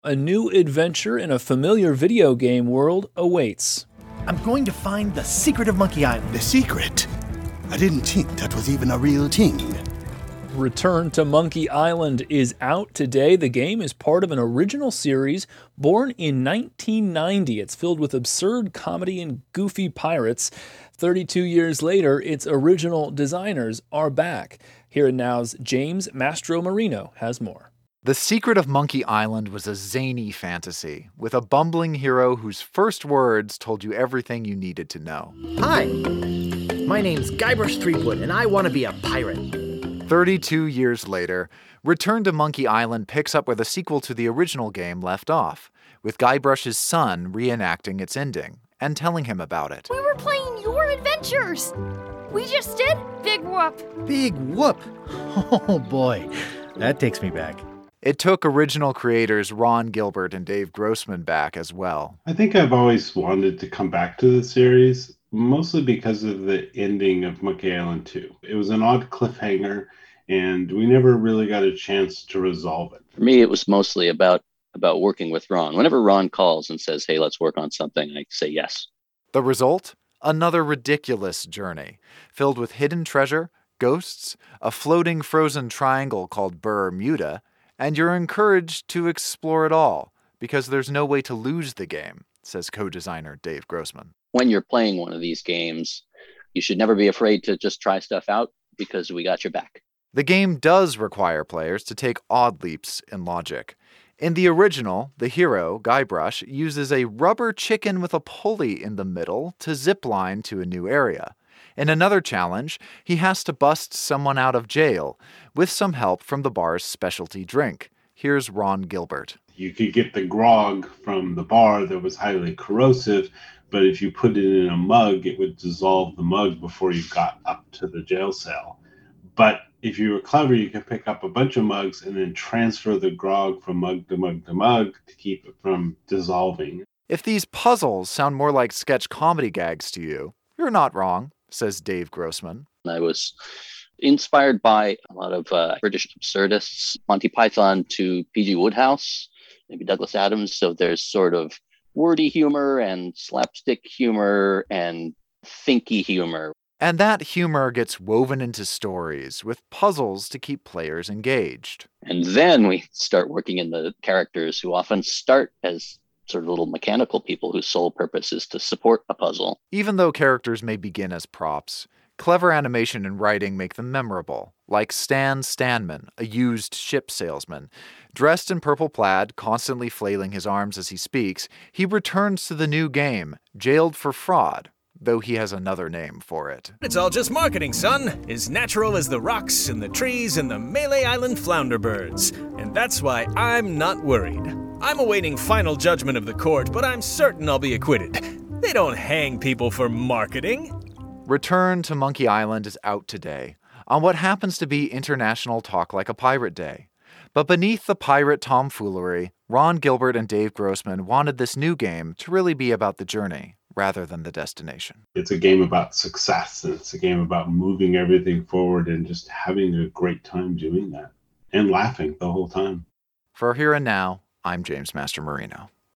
A new adventure in a familiar video game world awaits. I'm going to find the secret of Monkey Island. The secret? I didn't think that was even a real thing. Return to Monkey Island is out today. The game is part of an original series born in 1990. It's filled with absurd comedy and goofy pirates. 32 years later, its original designers are back. Here and Now's James Mastromarino has more. The Secret of Monkey Island was a zany fantasy, with a bumbling hero whose first words told you everything you needed to know. Hi, my name's Guybrush Threepwood, and I want to be a pirate. 32 years later, Return to Monkey Island picks up where the sequel to the original game left off, with Guybrush's son reenacting its ending and telling him about it. We were playing your adventures. We just did Big Whoop. Big Whoop? Oh boy, that takes me back. It took original creators Ron Gilbert and Dave Grossman back as well. I think I've always wanted to come back to the series, mostly because of the ending of Monkey Island 2. It was an odd cliffhanger, and we never really got a chance to resolve it. For me, it was mostly about working with Ron. Whenever Ron calls and says, hey, let's work on something, I say yes. The result? Another ridiculous journey, filled with hidden treasure, ghosts, a floating frozen triangle called Bermuda, and you're encouraged to explore it all, because there's no way to lose the game, says co-designer Dave Grossman. When you're playing one of these games, you should never be afraid to just try stuff out, because we got your back. The game does require players to take odd leaps in logic. In the original, the hero, Guybrush, uses a rubber chicken with a pulley in the middle to zipline to a new area. In another challenge, he has to bust someone out of jail, with some help from the bar's specialty drink. Here's Ron Gilbert. You could get the grog from the bar that was highly corrosive, but if you put it in a mug, it would dissolve the mug before you got up to the jail cell. But if you were clever, you could pick up a bunch of mugs and then transfer the grog from mug to mug to mug to keep it from dissolving. If these puzzles sound more like sketch comedy gags to you, you're not wrong, says Dave Grossman. I was inspired by a lot of British absurdists, Monty Python to P.G. Wodehouse, maybe Douglas Adams. So there's sort of wordy humor and slapstick humor and thinky humor. And that humor gets woven into stories with puzzles to keep players engaged. And then we start working in the characters who often start as sort of little mechanical people whose sole purpose is to support a puzzle. Even though characters may begin as props, clever animation and writing make them memorable, like Stan Stanman, a used ship salesman. Dressed in purple plaid, constantly flailing his arms as he speaks, he returns to the new game, jailed for fraud, though he has another name for it. It's all just marketing, son. As natural as the rocks and the trees and the Malay Island flounder birds. And that's why I'm not worried. I'm awaiting final judgment of the court, but I'm certain I'll be acquitted. They don't hang people for marketing. Return to Monkey Island is out today, on what happens to be International Talk Like a Pirate Day. But beneath the pirate tomfoolery, Ron Gilbert and Dave Grossman wanted this new game to really be about the journey, rather than the destination. It's a game about success, and it's a game about moving everything forward and just having a great time doing that, and laughing the whole time. For Here and Now, I'm James Mastromarino.